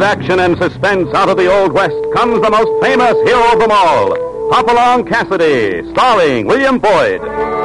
action and suspense out of the Old West comes the most famous hero of them all, Hopalong Cassidy, starring William Boyd.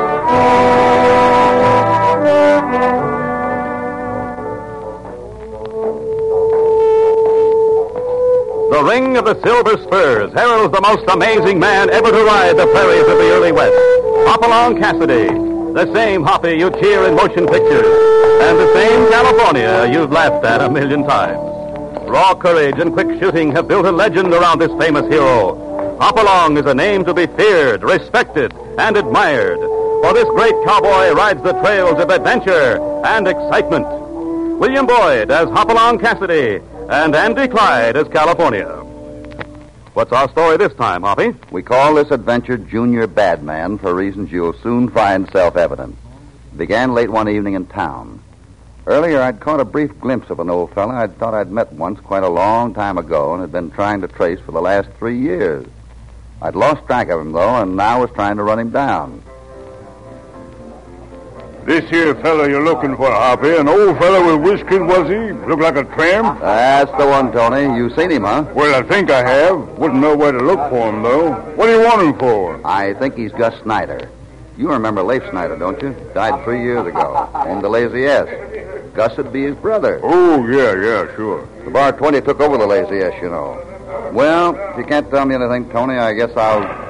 The ring of the Silver Spurs heralds the most amazing man ever to ride the prairies of the early West, Hopalong Cassidy, the same Hoppy you cheer in motion pictures, and the same California you've laughed at a million times. Raw courage and quick shooting have built a legend around this famous hero. Hopalong is a name to be feared, respected, and admired, for this great cowboy rides the trails of adventure and excitement. William Boyd as Hopalong Cassidy, and Andy Clyde as California. What's our story this time, Hoppy? We call this adventure Junior Badman for reasons you'll soon find self-evident. It began late one evening in town. Earlier, I'd caught a brief glimpse of an old fella I'd thought I'd met once quite a long time ago and had been trying to trace for the last 3 years. I'd lost track of him, though, and now was trying to run him down. This here fellow you're looking for, Hoppy, an old fellow with whiskers, was he? Look like a tramp? That's the one, Tony. You seen him, huh? Well, I think I have. Wouldn't know where to look for him, though. What do you want him for? I think he's Gus Snyder. You remember Leif Snyder, don't you? Died 3 years ago. Owned the Lazy S. Gus would be his brother. Oh, yeah, sure. The Bar 20 took over the Lazy S, you know. Well, if you can't tell me anything, Tony, I guess I'll...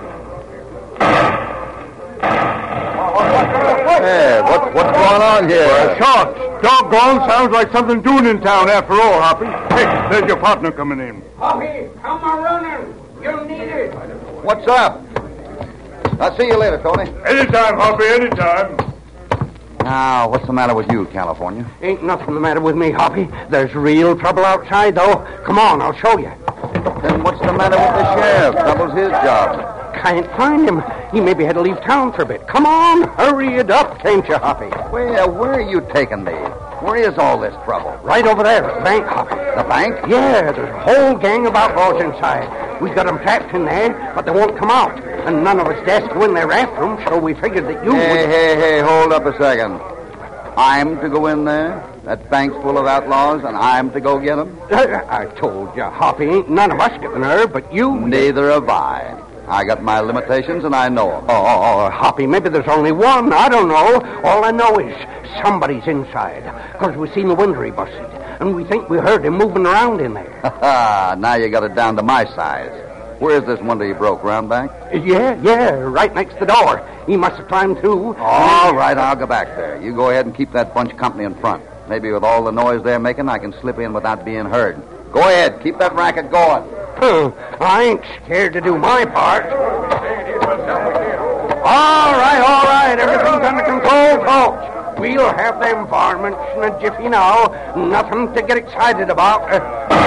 Hey, what's going on here? Well, sharks. Doggone, sounds like something doing in town after all, Hoppy. Hey, there's your partner coming in. Hoppy, come on running. You'll need it. What's up? I'll see you later, Tony. Anytime, Hoppy, anytime. Now, what's the matter with you, California? Ain't nothing the matter with me, Hoppy. There's real trouble outside, though. Come on, I'll show you. Then what's the matter with the sheriff? Trouble's his job. Can't find him. He maybe had to leave town for a bit. Come on, hurry it up, can't you, Hoppy? Well, where are you taking me? Where is all this trouble? Right over there at the bank, Hoppy. The bank? Yeah, there's a whole gang of outlaws inside. We've got them trapped in there, but they won't come out. And none of us dares go in there after them, so we figured that you would... Hey, hold up a second. I'm to go in there? That bank's full of outlaws, and I'm to go get them? I told you, Hoppy, ain't none of us get the nerve, but you... Neither have I. I got my limitations, and I know them. Oh, Hoppy, maybe there's only one. I don't know. All I know is somebody's inside, because we seen the window he busted, and we think we heard him moving around in there. Now you got it down to my size. Where's this window you broke, round back? Yeah, right next the door. He must have climbed through. All right, I'll go back there. You go ahead and keep that bunch company in front. Maybe with all the noise they're making, I can slip in without being heard. Go ahead, keep that racket going. I ain't scared to do my part. All right. Everything's under control, folks. We'll have them varmints in a jiffy now. Nothing to get excited about. Hey,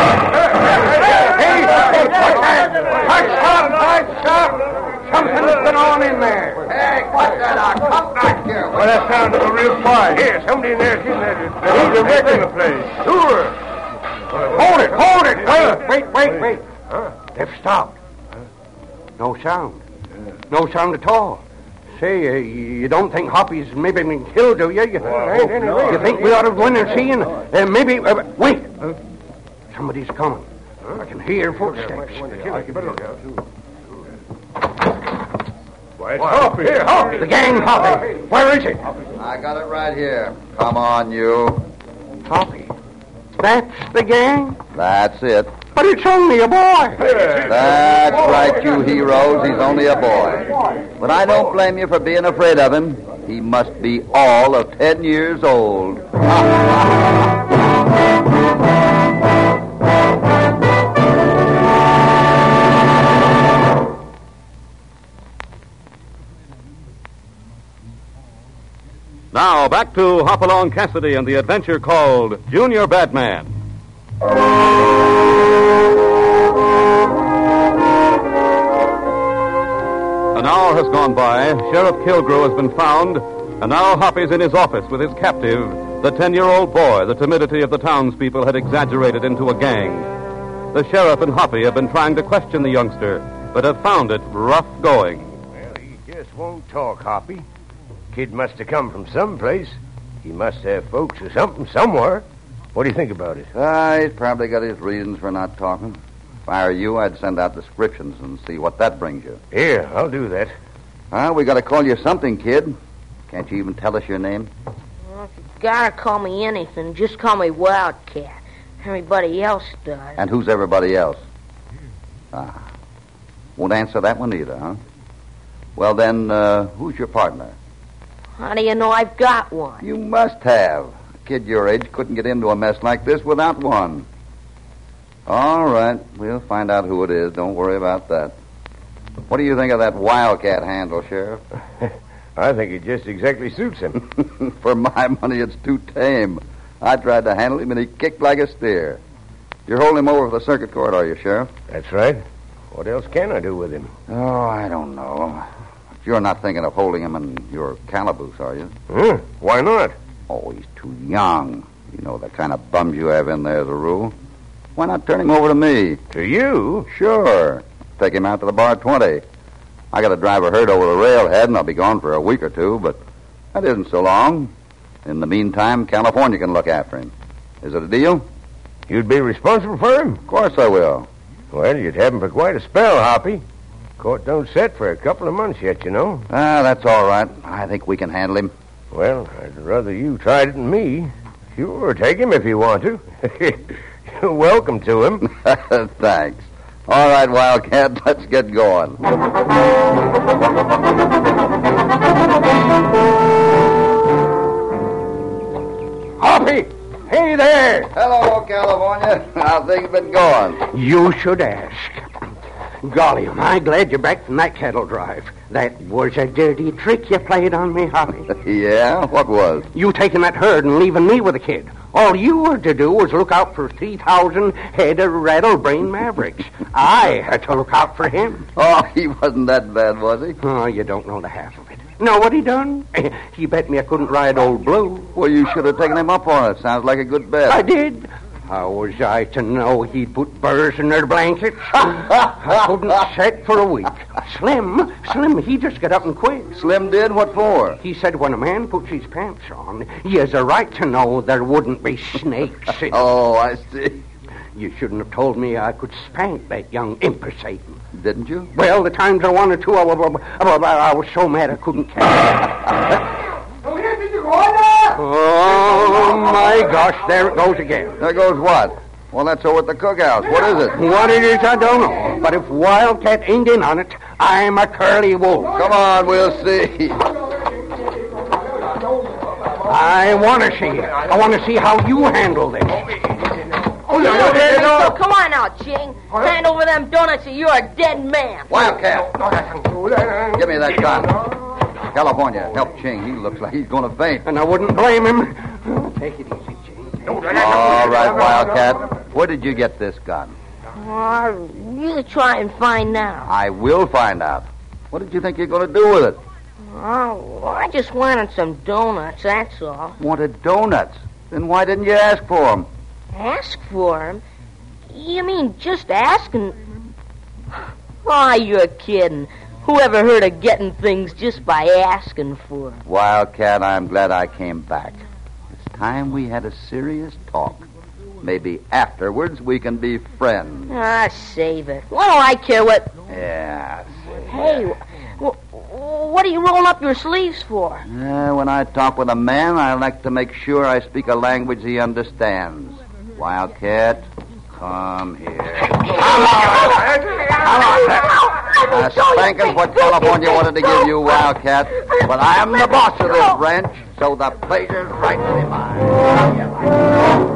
what's that? Hush up. Something's been on in there. Hey, what's that? Now, come back here. Well, that sounded a real fight. Here, somebody in there. He's wrecking the place. Sure. Hold it. Wait. They've stopped. No sound. No sound at all. Say, you don't think Hoppy's maybe been killed, do you? You think we ought to go in and see? And maybe... wait. Somebody's coming. I can hear footsteps. Why, it's Hoppy. Here, Hoppy. The gang, Hoppy. Where is it? I got it right here. Come on, you. Hoppy. That's the gang? That's it. But it's only a boy. That's right, you heroes. He's only a boy. But I don't blame you for being afraid of him. He must be all of 10 years old. Now, back to Hopalong Cassidy and the adventure called Junior Badman. An hour has gone by, Sheriff Kilgrew has been found, and now Hoppy's in his office with his captive, the 10-year-old boy the timidity of the townspeople had exaggerated into a gang. The sheriff and Hoppy have been trying to question the youngster, but have found it rough going. Well, he just won't talk, Hoppy. Kid must have come from someplace. He must have folks or something somewhere. What do you think about it? He's probably got his reasons for not talking. If I were you, I'd send out descriptions and see what that brings you. Here, I'll do that. Well, we got to call you something, kid. Can't you even tell us your name? Well, if you gotta call me anything, just call me Wildcat. Everybody else does. And who's everybody else? Won't answer that one either, huh? Well, then, who's your partner? How do you know I've got one? You must have. A kid your age couldn't get into a mess like this without one. All right, we'll find out who it is. Don't worry about that. What do you think of that Wildcat handle, Sheriff? I think it just exactly suits him. For my money, it's too tame. I tried to handle him, and he kicked like a steer. You're holding him over for the circuit court, are you, Sheriff? That's right. What else can I do with him? Oh, I don't know. But you're not thinking of holding him in your calaboose, are you? Why not? Oh, he's too young. You know the kind of bums you have in there as a rule. Why not turn him over to me? To you? Sure. Take him out to the bar at 20. I got to drive a herd over the railhead, and I'll be gone for a week or two, but that isn't so long. In the meantime, California can look after him. Is it a deal? You'd be responsible for him? Of course I will. Well, you'd have him for quite a spell, Hoppy. Court don't set for a couple of months yet, you know. That's all right. I think we can handle him. Well, I'd rather you tried it than me. Sure, take him if you want to. You're welcome to him. Thanks. All right, Wildcat, let's get going. Hoppy! Hey there! Hello, California. How things been going? You should ask. Golly, am I glad you're back from that cattle drive. That was a dirty trick you played on me, Hoppy. Yeah? What was? You taking that herd and leaving me with a kid. All you were to do was look out for 3,000 head of rattle-brain mavericks. I had to look out for him. Oh, he wasn't that bad, was he? Oh, you don't know the half of it. Know what he done? He bet me I couldn't ride Old Blue. Well, you should have taken him up on it. Sounds like a good bet. I did. How was I to know he'd put burrs in their blankets? I couldn't set for a week. Slim, he just got up and quit. Slim did? What for? He said when a man puts his pants on, he has a right to know there wouldn't be snakes in. Oh, I see. You shouldn't have told me I could spank that young imp of Satan. Didn't you? Well, the times I wanted to, I was so mad I couldn't catch it. Oh, my gosh, there it goes again. There goes what? Well, that's over at the cookhouse. What is it? What it is, I don't know. But if Wildcat ain't in on it, I'm a curly wolf. Come on, we'll see. I want to see it. I want to see how you handle this. So come on now, Ching. Hand over them donuts or you're a dead man. Wildcat, give me that gun. California, help Ching. He looks like he's going to faint. And I wouldn't blame him. Take it easy, Ching. All right, Wildcat. Where did you get this gun? Oh, you try and find out. I will find out. What did you think you're going to do with it? Oh, I just wanted some donuts, that's all. Wanted donuts? Then why didn't you ask for them? Ask for them? You mean just asking? Oh, you're kidding. Who ever heard of getting things just by asking for them? Wildcat, I'm glad I came back. It's time we had a serious talk. Maybe afterwards we can be friends. Ah, save it. What do I care what... Yeah. Hey, what are you rolling up your sleeves for? When I talk with a man, I like to make sure I speak a language he understands. Wildcat, come here. Spanking's what California wanted to give you, Wildcat. But I'm the boss of this ranch, so the pleasure's rightfully mine.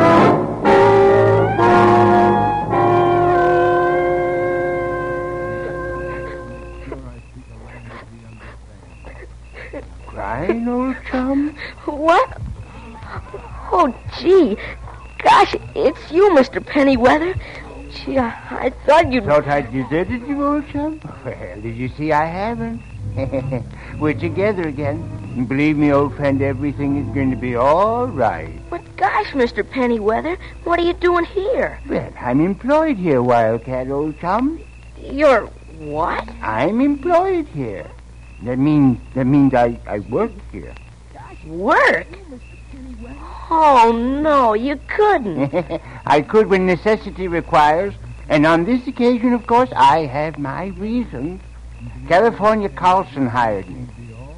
Crying, old chum? What? Oh, gee. Gosh, it's you, Mr. Pennyweather. Gee, I thought you'd... Thought I deserted you, old chum? Well, did you see I haven't? We're together again. And believe me, old friend, everything is going to be all right. But gosh, Mr. Pennyweather, what are you doing here? Well, I'm employed here, Wildcat, old chum. You're what? I'm employed here. That means I work here. Work? Oh, no, you couldn't. I could when necessity requires. And on this occasion, of course, I have my reasons. California Carlson hired me.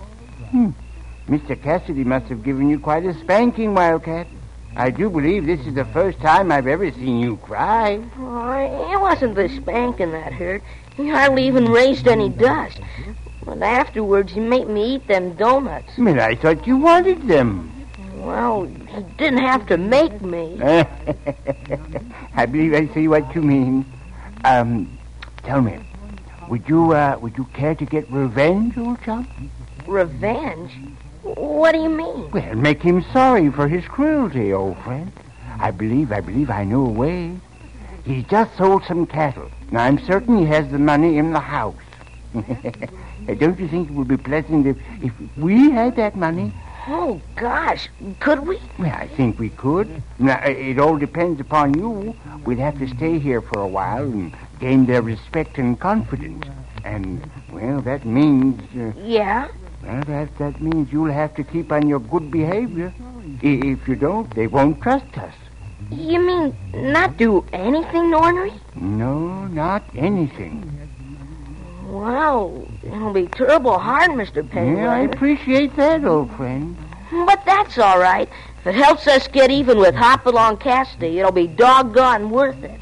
Mr. Cassidy must have given you quite a spanking, Wildcat. I do believe this is the first time I've ever seen you cry. Oh, it wasn't the spanking that hurt. He hardly even raised any dust. But afterwards, he made me eat them donuts. But I thought you wanted them. Well, he didn't have to make me. I believe I see what you mean. Tell me, would you care to get revenge, old chap? Revenge? What do you mean? Well, make him sorry for his cruelty, old friend. I believe I know a way. He's just sold some cattle. Now, I'm certain he has the money in the house. Don't you think it would be pleasant if we had that money? Oh, gosh, could we? Well, I think we could. Now, it all depends upon you. We'd have to stay here for a while and gain their respect and confidence. And, well, that means... Yeah? Well, that means you'll have to keep on your good behavior. If you don't, they won't trust us. You mean not do anything ornery? No, not anything. Well, it'll be terrible hard, Mr. Pennyweather. Yeah, I appreciate that, old friend. But that's all right. If it helps us get even with Hopalong Cassidy, it'll be doggone worth it.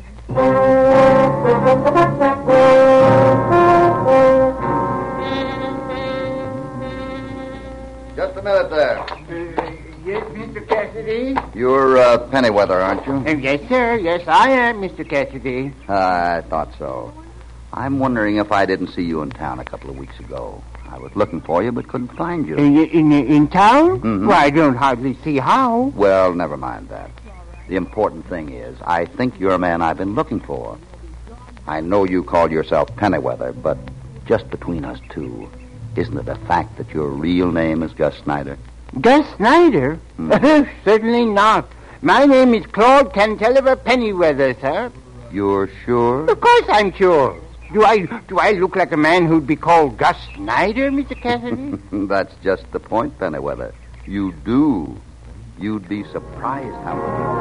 Just a minute there. Yes, Mr. Cassidy? You're Pennyweather, aren't you? Yes, sir. Yes, I am, Mr. Cassidy. I thought so. I'm wondering if I didn't see you in town a couple of weeks ago. I was looking for you, but couldn't find you. In town? Mm-hmm. Well, I don't hardly see how. Well, never mind that. The important thing is, I think you're a man I've been looking for. I know you call yourself Pennyweather, but just between us two, isn't it a fact that your real name is Gus Snyder? Gus Snyder? Certainly not. My name is Claude Cantilever Pennyweather, sir. You're sure? Of course I'm sure. Do I look like a man who'd be called Gus Snyder, Mr. Cassidy? That's just the point, Pennyweather. You do. You'd be surprised how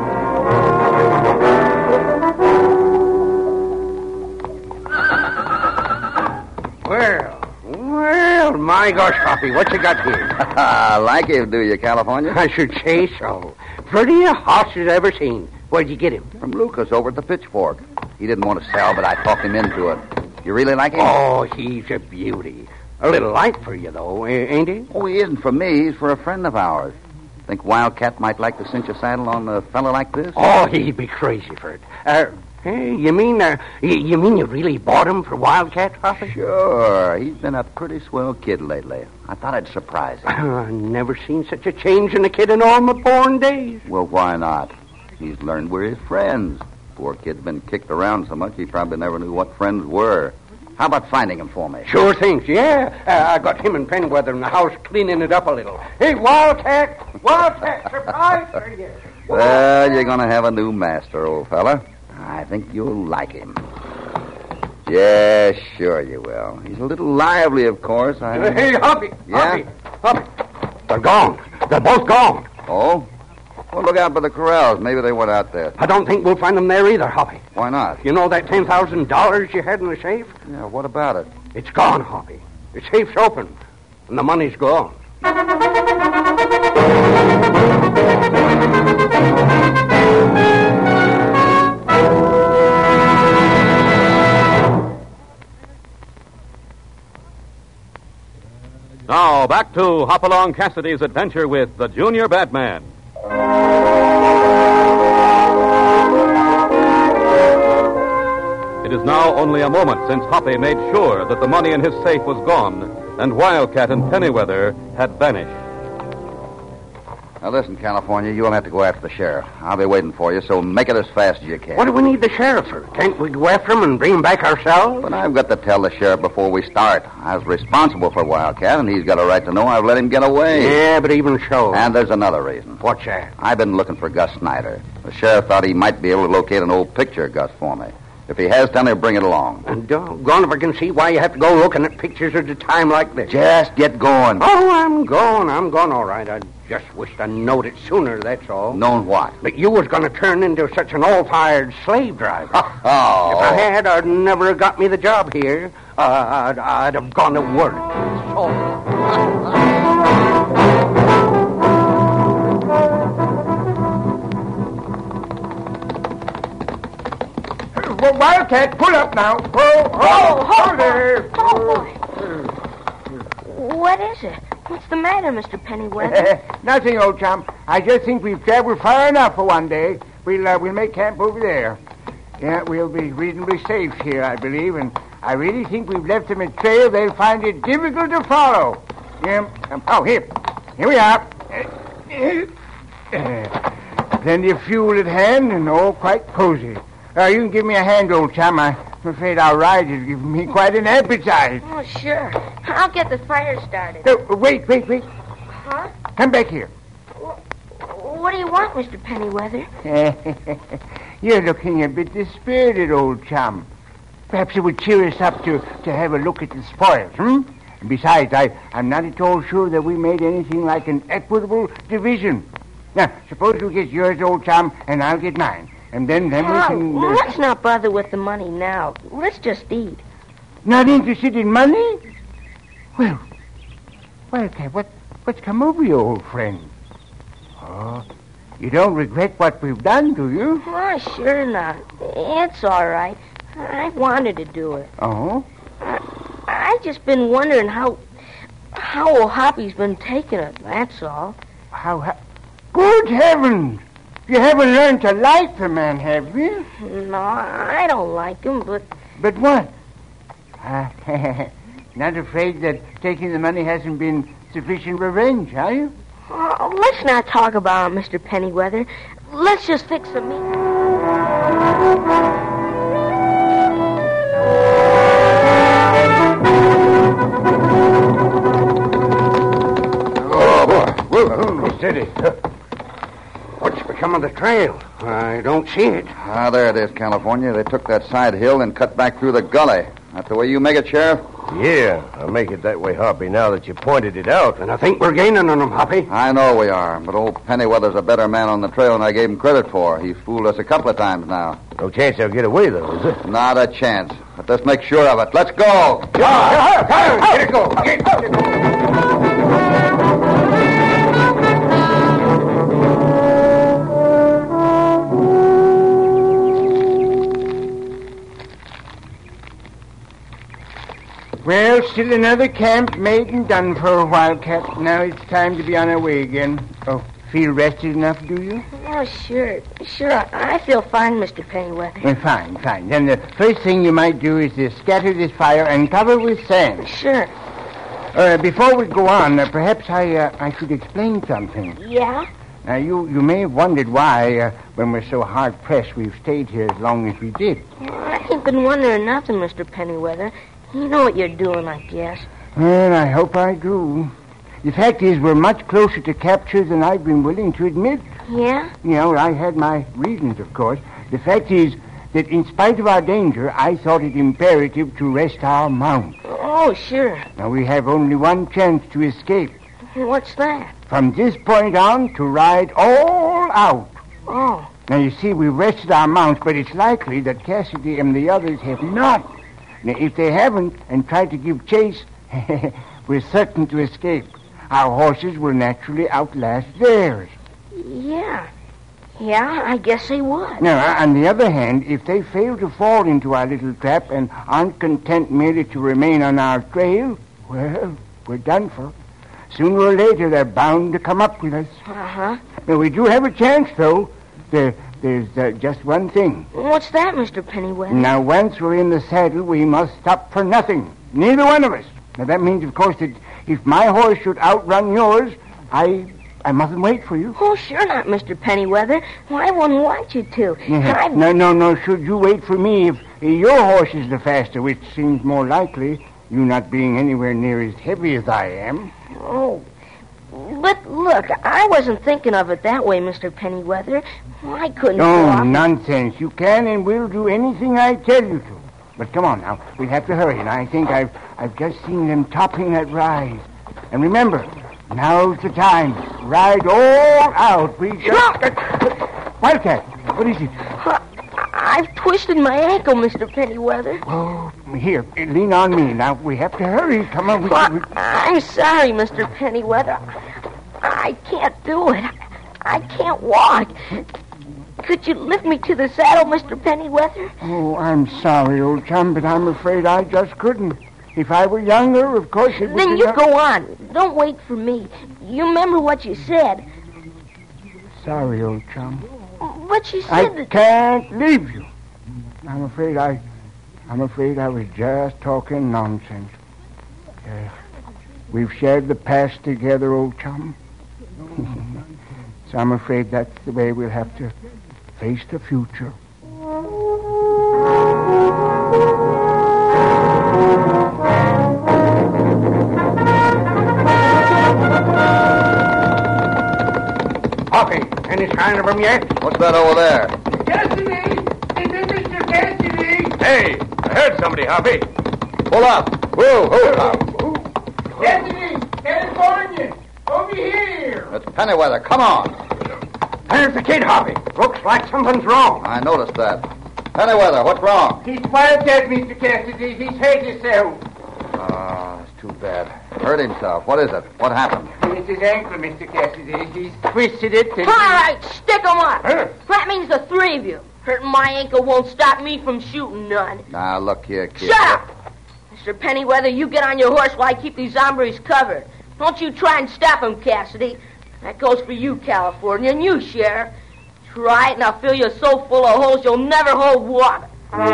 Well, my gosh, Hoppy, what you got here? Like him, do you, California? I should say so. Prettiest hoss I've ever seen. Where'd you get him? From Lucas over at the Pitchfork. He didn't want to sell, but I talked him into it. You really like him? Oh, he's a beauty. A little light for you, though, ain't he? Oh, he isn't for me. He's for a friend of ours. Think Wildcat might like to cinch a saddle on a fella like this? Oh, he'd be crazy for it. Hey, you mean you really bought him for Wildcat, Hoppy? Sure. He's been a pretty swell kid lately. I thought I'd surprise him. I've never seen such a change in a kid in all my born days. Well, why not? He's learned we're his friends. Poor kid's been kicked around so much he probably never knew what friends were. How about finding him for me? Sure things, yeah. I got him and Pennyweather in the house cleaning it up a little. Hey, Wildcat, surprise for you. Well, you're going to have a new master, old fella. I think you'll like him. Yeah, sure you will. He's a little lively, of course. Hey, Hoppy. Yeah? Hoppy. They're gone. They're both gone. Oh? Well, look out for the corrals. Maybe they went out there. I don't think we'll find them there either, Hoppy. Why not? You know that $10,000 you had in the safe? Yeah, what about it? It's gone, Hoppy. The safe's open, and the money's gone. Now, back to Hopalong Cassidy's adventure with the Junior Badman. It is now only a moment since Hoppy made sure that the money in his safe was gone and Wildcat and Pennyweather had vanished. Now, listen, California, you'll have to go after the sheriff. I'll be waiting for you, so make it as fast as you can. What do we need the sheriff for? Can't we go after him and bring him back ourselves? But I've got to tell the sheriff before we start. I was responsible for Wildcat, and he's got a right to know I've let him get away. Yeah, but even so. And there's another reason. What's that? I've been looking for Gus Snyder. The sheriff thought he might be able to locate an old picture of Gus for me. If he has, tell him to bring it along. And doggone if I can see why you have to go looking at pictures at a time like this. Just get going. Oh, I'm going all right. I just wished I knowed it sooner, that's all. Known what? But you was going to turn into such an all-fired slave driver. Oh. If I had, I'd never have got me the job here. I'd have gone to work. Well, Wildcat, pull up now. Oh, there. What is it? What's the matter, Mr. Pennyweather? Nothing, old chum. I just think we've traveled far enough for one day. We'll make camp over there. Yeah, we'll be reasonably safe here, I believe, and I really think we've left them a trail they'll find it difficult to follow. Yeah. Here we are. Plenty of fuel at hand and all quite cozy. You can give me a hand, old chum. I'm afraid our ride has given me quite an appetite. Oh, sure. I'll get the fire started. Wait. Huh? Come back here. What do you want, Mr. Pennyweather? You're looking a bit dispirited, old chum. Perhaps it would cheer us up to have a look at the spoils, And besides, I'm not at all sure that we made anything like an equitable division. Now, suppose you get yours, old chum, and I'll get mine. And then we can... Let's not bother with the money now. Let's just eat. Not interested in money? Well, Wildcat, what's come over you, old friend? Oh, you don't regret what we've done, do you? Oh, sure not. It's all right. I wanted to do it. Oh? I've just been wondering how old Hoppy's been taking it, that's all. Good heavens! You haven't learned to like the man, have you? No, I don't like him, but... But what? Not afraid that taking the money hasn't been sufficient revenge, are you? Let's not talk about it, Mr. Pennyweather. Let's just fix the meat. Oh, boy. Whoa, steady. What's become of the trail? I don't see it. There it is, California. They took that side hill and cut back through the gully. That's the way you make it, Sheriff? Yeah, I'll make it that way, Hoppy, now that you pointed it out. And I think we're gaining on them, Hoppy. I know we are, but old Pennyweather's a better man on the trail than I gave him credit for. He's fooled us a couple of times now. No chance they'll get away, though, is there? Not a chance. But let's make sure of it. Let's go! Get it go! Get it go! Well, still another camp made and done for a Wildcat. Now it's time to be on our way again. Oh, feel rested enough, do you? Oh, sure. I feel fine, Mr. Pennyweather. Well, fine. Then the first thing you might do is to scatter this fire and cover with sand. Sure. Before we go on, perhaps I should explain something. Yeah? Now, you may have wondered why, when we're so hard-pressed, we've stayed here as long as we did. I ain't been wondering nothing, Mr. Pennyweather. You know what you're doing, I guess. Well, I hope I do. The fact is, we're much closer to capture than I've been willing to admit. Yeah? I had my reasons, of course. The fact is that in spite of our danger, I thought it imperative to rest our mounts. Oh, sure. Now, we have only one chance to escape. What's that? From this point on, to ride all out. Oh. Now, you see, we've rested our mounts, but it's likely that Cassidy and the others have not. Now, if they haven't and try to give chase, we're certain to escape. Our horses will naturally outlast theirs. Yeah, I guess they would. Now, on the other hand, if they fail to fall into our little trap and aren't content merely to remain on our trail, well, we're done for. Sooner or later, they're bound to come up with us. Uh-huh. Now, we do have a chance, though. There's just one thing. What's that, Mr. Pennyweather? Now, once we're in the saddle, we must stop for nothing. Neither one of us. Now, that means, of course, that if my horse should outrun yours, I mustn't wait for you. Oh, sure not, Mr. Pennyweather. Well, I wouldn't want you to. Yeah. No. Should you wait for me if your horse is the faster, which seems more likely, you not being anywhere near as heavy as I am. Oh, But look, I wasn't thinking of it that way, Mr. Pennyweather. I couldn't No, walk. nonsense. You can and will do anything I tell you to. But come on now. We have to hurry. And I think I've just seen them topping that rise. And remember, now's the time. Ride all out. We just... Wildcat, what is it? I've twisted my ankle, Mr. Pennyweather. Oh, here, lean on me. Now, we have to hurry. Come on. I'm sorry, Mr. Pennyweather. I can't do it. I can't walk. Could you lift me to the saddle, Mr. Pennyweather? Oh, I'm sorry, old chum, but I'm afraid I just couldn't. If I were younger, of course it would Then be... you go on. Don't wait for me. You remember what you said. Sorry, old chum. But you I said that... can't leave you. I'm afraid I was just talking nonsense. We've shared the past together, old chum. So I'm afraid that's the way we'll have to face the future. Hoppy, any sign of him yet? What's that over there? Cassidy! Is it Mr. Cassidy? Hey, I heard somebody, Hoppy. Pull up. Whoa, hold up. Cassidy! California! Over here! It's Pennyweather. Come on. There's the kid, Hoppy. Looks like something's wrong. I noticed that. Pennyweather, what's wrong? He's Wildcat, Mr. Cassidy. He's hurt himself. Oh, it's too bad. Hurt himself. What is it? What happened? It's his ankle, Mr. Cassidy. He's twisted it and... All right, stick 'em up. That means the three of you. Hurting my ankle won't stop me from shooting none. Now, look here, kid. Shut up! Mr. Pennyweather, you get on your horse while I keep these hombres covered. Don't you try and stop them, Cassidy. That goes for you, California, and you, Sheriff. Try it, and I'll fill you so full of holes you'll never hold water.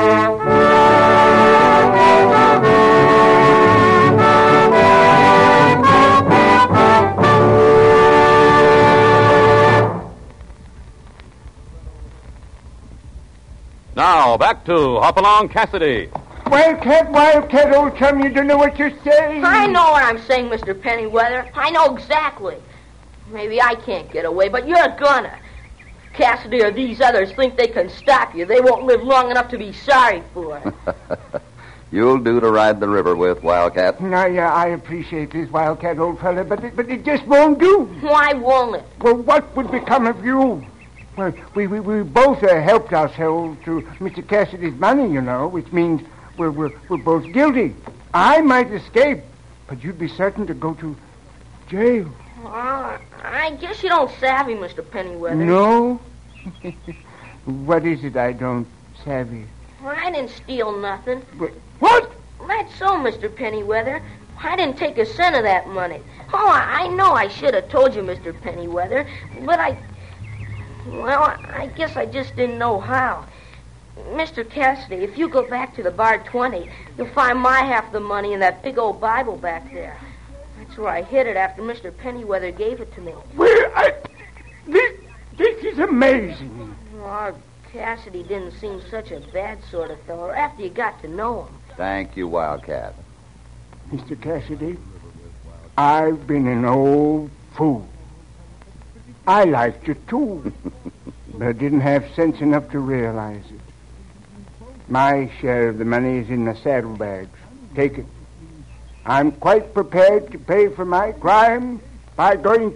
Now, back to Hopalong Cassidy. Wildcat, old chum, you don't know what you're saying. I know what I'm saying, Mr. Pennyweather. I know exactly. Maybe I can't get away, but you're gonna. If Cassidy or these others think they can stop you, they won't live long enough to be sorry for it. You'll do to ride the river with, Wildcat. Now, yeah, I appreciate this, Wildcat, old fella, but it just won't do. Why won't it? Well, what would become of you? Well, we both helped ourselves to Mr. Cassidy's money, you know, which means we're both guilty. I might escape, but you'd be certain to go to jail. I guess you don't savvy, Mr. Pennyweather. No? What is it I don't savvy? I didn't steal nothing. What? That's so, Mr. Pennyweather. I didn't take a cent of that money. Oh, I know I should have told you, Mr. Pennyweather, but I guess I just didn't know how. Mr. Cassidy, if you go back to the bar 20, you'll find my half of the money in that big old Bible back there. That's where I hid it after Mr. Pennyweather gave it to me. Well, this is amazing. Oh, Cassidy didn't seem such a bad sort of fellow after you got to know him. Thank you, Wildcat. Mr. Cassidy, I've been an old fool. I liked you, too, but I didn't have sense enough to realize it. My share of the money is in the saddlebags. Take it. I'm quite prepared to pay for my crime by going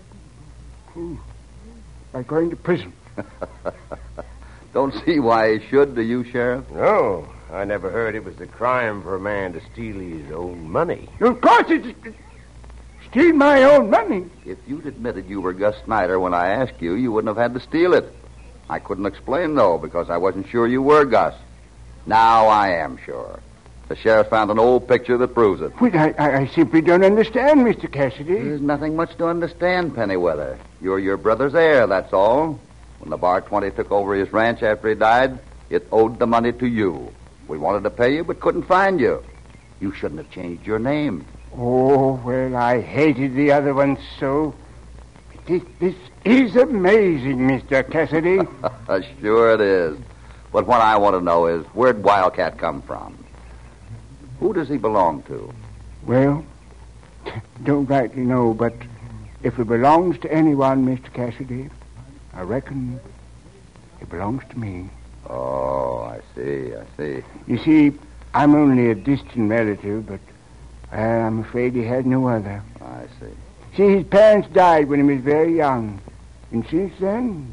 to prison. Don't see why he should, do you, Sheriff? No, I never heard it was a crime for a man to steal his own money. Of course it's... Steal my own money? If you'd admitted you were Gus Snyder when I asked you, you wouldn't have had to steal it. I couldn't explain, though, because I wasn't sure you were Gus. Now I am sure. The sheriff found an old picture that proves it. Wait, I simply don't understand, Mr. Cassidy. There's nothing much to understand, Pennyweather. You're your brother's heir, that's all. When the Bar 20 took over his ranch after he died, it owed the money to you. We wanted to pay you, but couldn't find you. You shouldn't have changed your name. Oh, well, I hated the other one so. This is amazing, Mr. Cassidy. Sure it is. But what I want to know is, where'd Wildcat come from? Who does he belong to? Well, don't rightly know, but If it belongs to anyone, Mr. Cassidy, I reckon it belongs to me. Oh, I see. You see, I'm only a distant relative, but I'm afraid he had no other. I see. See, his parents died when he was very young. And since then,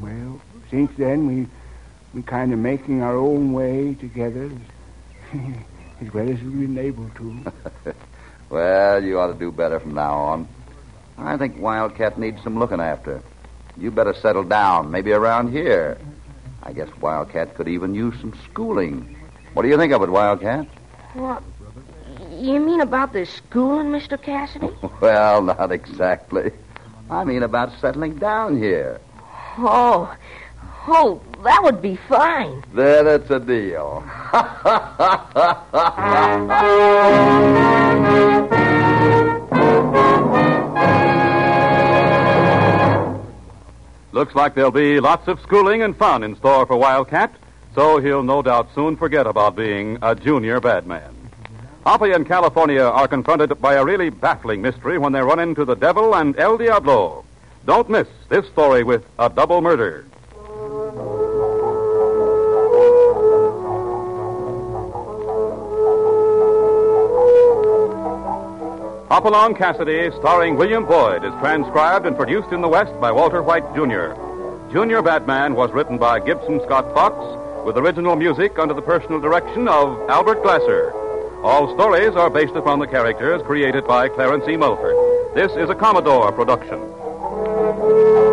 we kind of making our own way together as well as we've been able to. Well, you ought to do better from now on. I think Wildcat needs some looking after. You better settle down, maybe around here. I guess Wildcat could even use some schooling. What do you think of it, Wildcat? What? You mean about the schooling, Mr. Cassidy? Well, not exactly. I mean about settling down here. Oh, that would be fine. Then it's a deal. Looks like there'll be lots of schooling and fun in store for Wildcat, so he'll no doubt soon forget about being a junior bad man. Hoppy and California are confronted by a really baffling mystery when they run into the devil and El Diablo. Don't miss this story with a double murder. Hopalong Cassidy, starring William Boyd, is transcribed and produced in the West by Walter White, Jr. Junior Batman was written by Gibson Scott Fox, with original music under the personal direction of Albert Glasser. All stories are based upon the characters created by Clarence E. Mulford. This is a Commodore production.